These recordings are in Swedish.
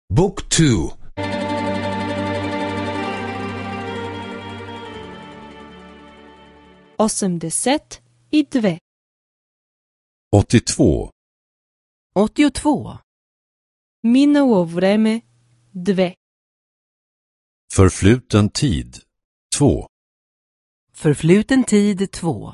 Book 2. 82. 82. 82. Минало време 2. Förfluten tid 2. Förfluten tid 2.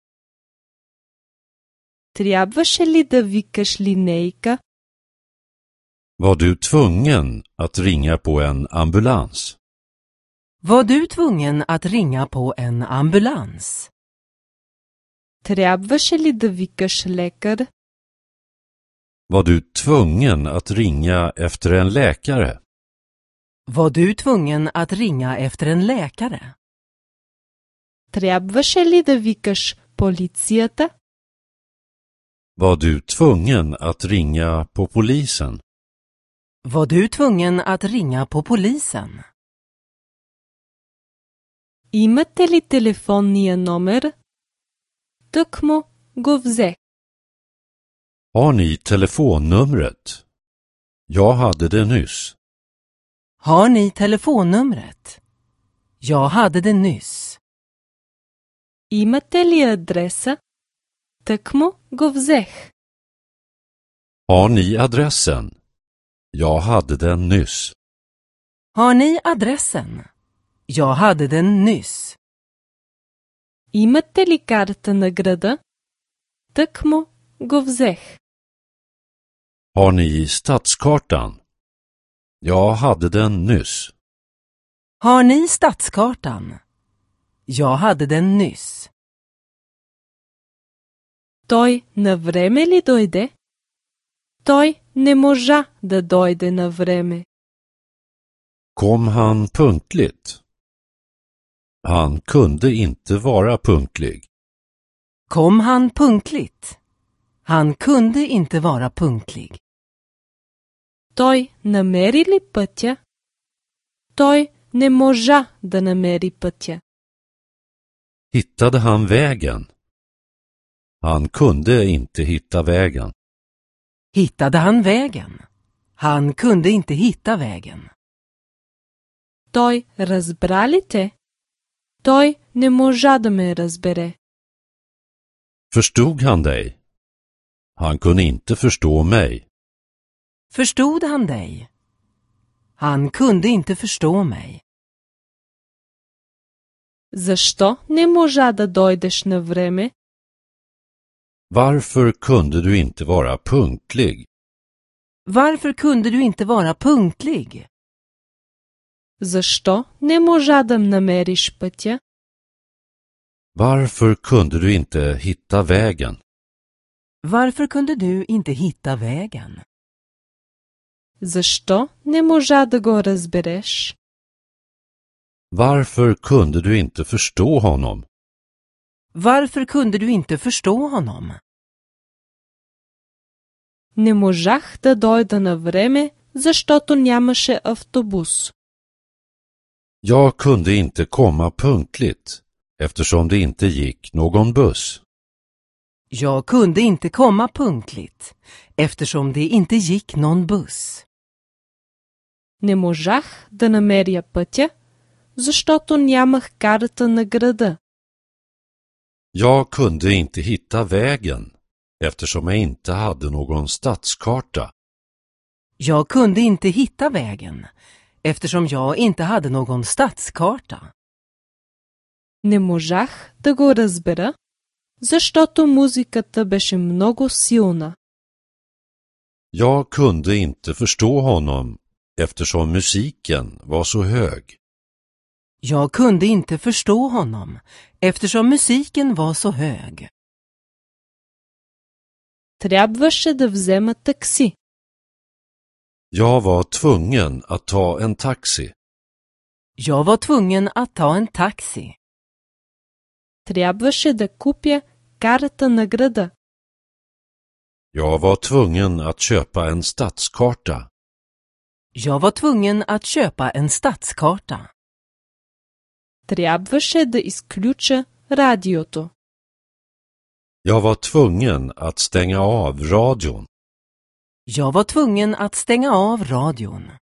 Трябваше ли да викаш линейка? Var du tvungen att ringa på en ambulans? Var du tvungen att ringa på en ambulans? Трябваше ли да викаш лекар? Var du tvungen att ringa efter en läkare? Var du tvungen att ringa efter en läkare? Трябваше ли да викаш полицията? Var du tvungen att ringa på polisen? Var du tvungen att ringa på polisen? Имате ли телефонния номер? Тъкмо го взех. Har ni telefonnumret? Jag hade det nyss. Har ni telefonnumret? Jag hade det nyss. Имате ли адреса? Тъкмо го взех. Har ni adressen? Jag hade den nyss. Har ni adressen? Jag hade den nyss. Имате ли карта на града? Тъкмо го взех. Har ni stadskartan? Jag hade den nyss. Har ni stadskartan? Jag hade den nyss. Той на време ли дойде? Той не можа да дойде на време. Kom han punktligt? Han kunde inte vara punktlig. Kom han punktligt? Han kunde inte vara punktlig. Той намери ли пътя? Той не можа да намери пътя. Hittade han vägen? Han kunde inte hitta vägen. Hittade han vägen? Han kunde inte hitta vägen. Той разбра ли те? Той не можа да ме разбере. Förstod han dig? Han kunde inte förstå mig. Förstod han dig? Han kunde inte förstå mig. Защо не можа да дойдеш на време? Varför kunde du inte vara punktlig? Varför kunde du inte vara punktlig? Защо не можа да намериш пътя? Varför kunde du inte hitta vägen? Varför kunde du inte hitta vägen? Защо не можа да го разбереш? Varför kunde du inte förstå honom? Varför kunde du inte förstå honom? Не можах да дойда на време, защото нямаше автобус. Jag kunde inte komma punktligt eftersom det inte gick någon buss. Jag kunde inte komma punktligt eftersom det inte gick någon buss. Не можах да намеря пътя, защото нямах карта на града. Jag kunde inte hitta vägen eftersom jag inte hade någon stadskarta. Jag kunde inte hitta vägen eftersom jag inte hade någon stadskarta. Не можах да го разбера, защото музиката беше много силна. Jag kunde inte förstå honom eftersom musiken var så hög. Jag kunde inte förstå honom eftersom musiken var så hög. Трябваше да взема такси. Jag var tvungen att ta en taxi. Jag var tvungen att ta en taxi. Трябваше да купя карта на града. Jag var tvungen att köpa en stadskarta. Jag var tvungen att köpa en stadskarta. Трябваше да изключа радиото. Jag var tvungen att stänga av radion. Jag var tvungen att stänga av radion.